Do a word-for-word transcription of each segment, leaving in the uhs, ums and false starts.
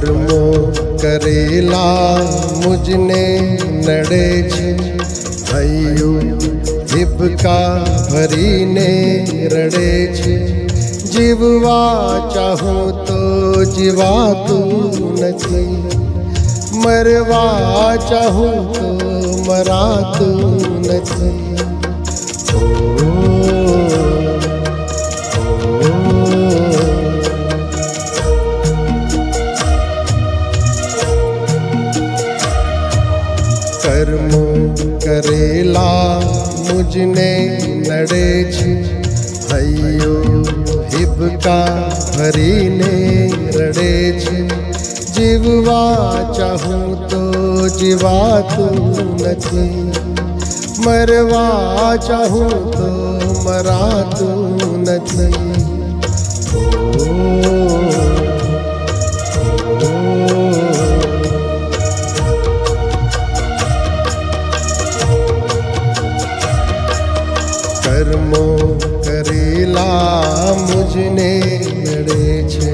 कर्मो करेला मुझने नड़े छे हयु हिबका भरीने रड़े छे। जीववा चाहूं तो जीवाતું નથી, मरवा चाहूं तो मराતું નથી। कर्मो करेला मुझने नड़े छे हयु हिबका भरीने रड़े छे। जीववा चाहूं तो जीवाતું નથી, मरवा चाहूं तो मराતું નથી। कर्मो करेला मुझने नड़े छे।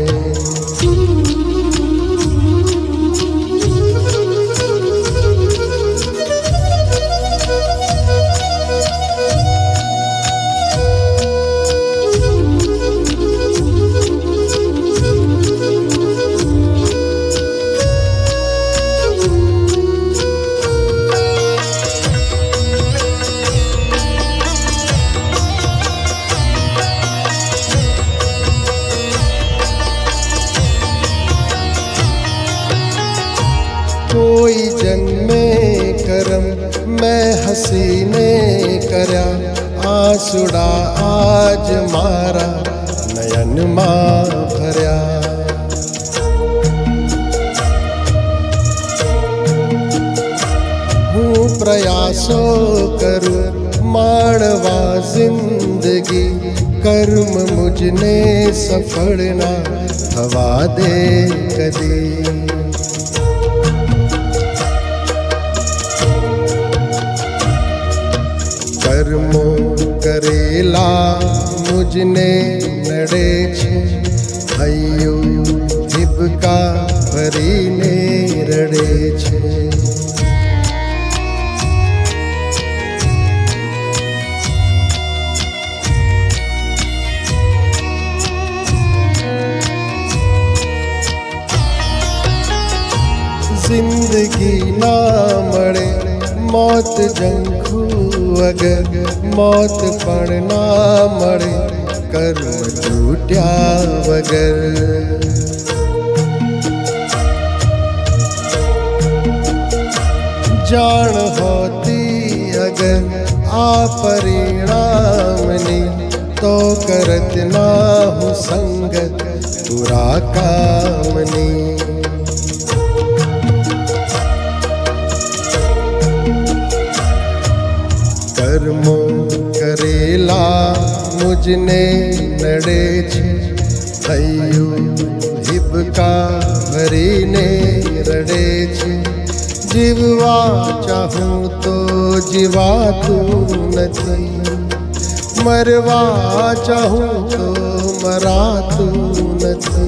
कोई जन्मे करम मैं हसीने करया, आंसुड़ा आज मारा नयन मां भरया। हूँ प्रयासो करूं माणवा जिंदगी, कर्म मुझने सफल ना थवा दे कदी। कर्मो करेला मुझने नड़े छे हयु हिबका भरीने रड़े छे। जिंदगी ना मळे मौत जंखू अगर, मौत पण ना मळे कर्म छूट्या वगर। जान होती अगर आ परिणामनी, तो करत ना हूँ संगत बुरा कामनी। कर्मो करेला मुझने नड़े छे हयु हिबका भरीने रड़े छे। जीववा चाहूं तो जीवाતું નથી, मरवा चाहूं तो मराતું નથી।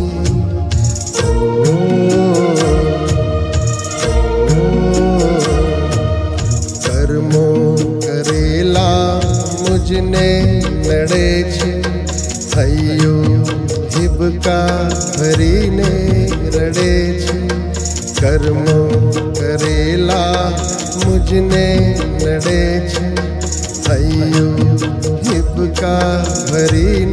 कर्मो करेला मुझने नड़े छे हयु हिबका भरीने रड़े छे। कर्मो करेला मुझने नड़े छे हयु हिबका भरीने